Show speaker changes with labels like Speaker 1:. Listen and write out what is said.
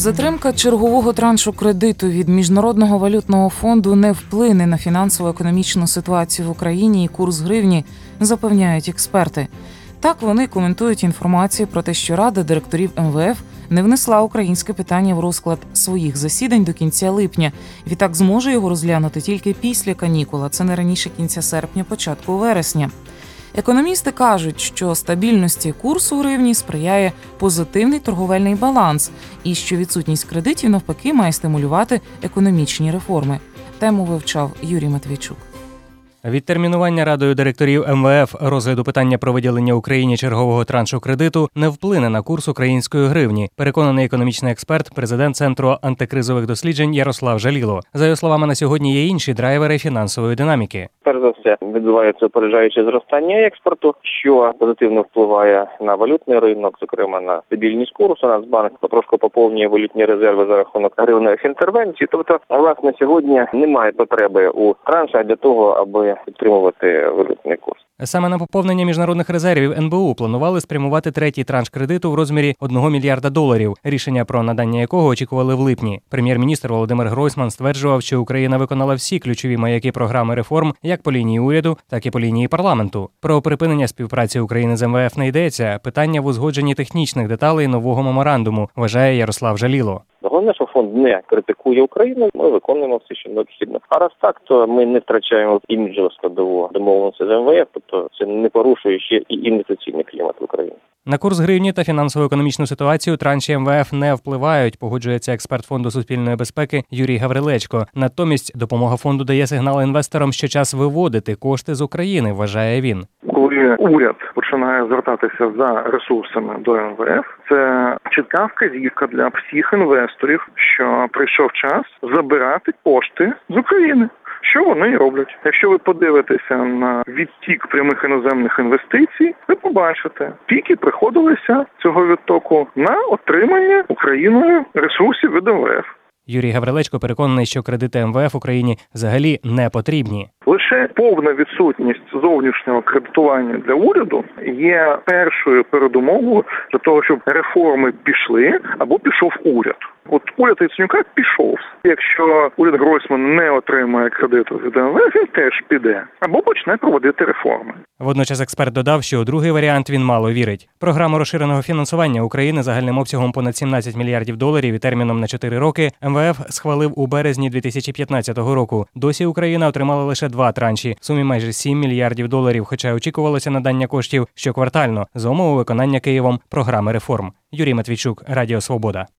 Speaker 1: Затримка чергового траншу кредиту від Міжнародного валютного фонду не вплине на фінансово-економічну ситуацію в Україні і курс гривні, запевняють експерти. Так вони коментують інформацію про те, що Рада директорів МВФ не внесла українське питання в розклад своїх засідань до кінця липня. Відтак зможе його розглянути тільки після канікул, а це не раніше кінця серпня, початку вересня. Економісти кажуть, що стабільності курсу гривні сприяє позитивний торговельний баланс і що відсутність кредитів навпаки має стимулювати економічні реформи. Тему вивчав Юрій Матвійчук.
Speaker 2: Відтермінування Радою директорів МВФ розгляду питання про виділення Україні чергового траншу кредиту не вплине на курс української гривні, переконаний економічний експерт, президент Центру антикризових досліджень Ярослав Жаліло. За його словами, на сьогодні є інші драйвери фінансової динаміки.
Speaker 3: Перш за все, відбувається опереджаюче зростання експорту, що позитивно впливає на валютний ринок, зокрема на стабільність курсу. Нацбанк потрошку поповнює валютні резерви за рахунок гривневих інтервенцій. Тобто, власне, сьогодні немає потреби у траншах для того, аби підтримувати валютний курс.
Speaker 2: Саме на поповнення міжнародних резервів НБУ планували спрямувати третій транш кредиту в розмірі $1 мільярда, рішення про надання якого очікували в липні. Прем'єр-міністр Володимир Гройсман стверджував, що Україна виконала всі ключові маяки програми реформ як по лінії уряду, так і по лінії парламенту. Про припинення співпраці України з МВФ не йдеться. Питання в узгодженні технічних деталей нового меморандуму, вважає Ярослав Жаліло.
Speaker 3: Головне, що фонд не критикує Україну, ми виконуємо все, що необхідно. А раз так, то ми не втрачаємо іміджову складову домовленості з МВФ, тобто це не порушує ще і інвестиційний клімат в Україні.
Speaker 2: На курс гривні та фінансово-економічну ситуацію транші МВФ не впливають, погоджується експерт Фонду суспільної безпеки Юрій Гаврилечко. Натомість допомога фонду дає сигнал інвесторам, що час виводити кошти з України, вважає він.
Speaker 4: Коли уряд починає звертатися за ресурсами до МВФ, це чітка вказівка для всіх інвесторів, що прийшов час забирати кошти з України. Що вони і роблять? Якщо ви подивитеся на відтік прямих іноземних інвестицій, ви побачите, піки приходилися цього відтоку на отримання Україною ресурсів від МВФ.
Speaker 2: Юрій Гаврилечко переконаний, що кредити МВФ Україні взагалі не потрібні.
Speaker 4: Лише повна відсутність зовнішнього кредитування для уряду є першою передумовою для того, щоб реформи пішли або пішов уряд. От уряд Яценюка пішов. Якщо уряд Гройсмана не отримає кредиту від МВФ, він теж піде. Або почне проводити реформи.
Speaker 2: Водночас експерт додав, що у другий варіант він мало вірить. Програму розширеного фінансування України загальним обсягом понад $17 мільярдів і терміном на 4 роки МВФ схвалив у березні 2015 року. Досі Україна отримала лише 2 транші в сумі майже $7 мільярдів, хоча очікувалося надання коштів щоквартально за умови виконання Києвом програми реформ. Юрій Матвійчук, Радіо Свобода.